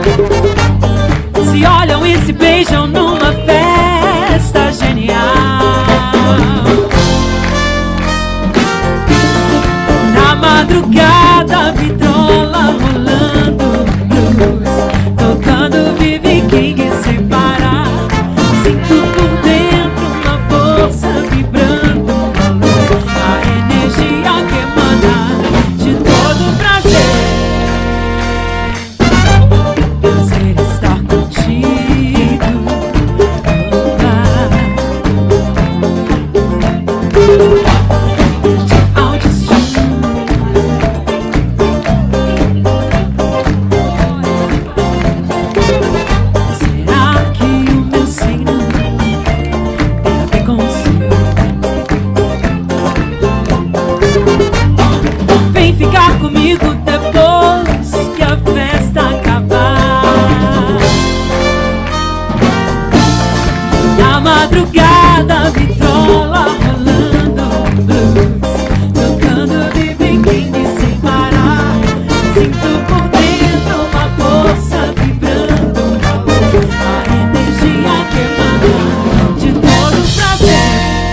se olham e se beijam numa festa genial. Na madrugada, vitrola rolando, blues tocando B.B. King sem parar. Sinto por dentro uma força vibrando, uma luz, a energia que emana de todo prazer. Prazer estar contigo, ao destino. Será que o meu signo tem a ver com o seu? Vem ficar comigo depois que a festa acabar. Na madrugada, vitrola rolando, blues tocando B.B. King sem parar. Sinto por dentro uma força vibrando, uma luz, a energia que emana de todo prazer.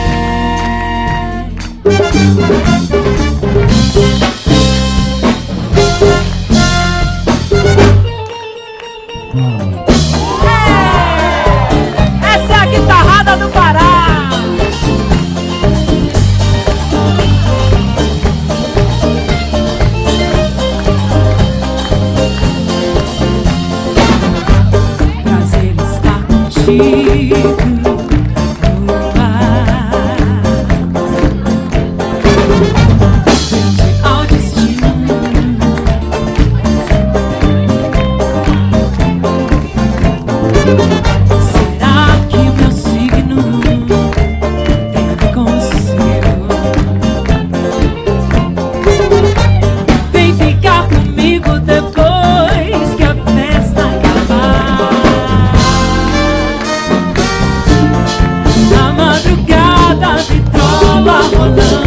Essa é a guitarrada do Pará. Prazer estar contigo no ar. Frente ao destino. Será que o meu signo tem a ver com o seu? Vem ficar comigo depois que a festa acabar. Na madrugada, vitrola rolando.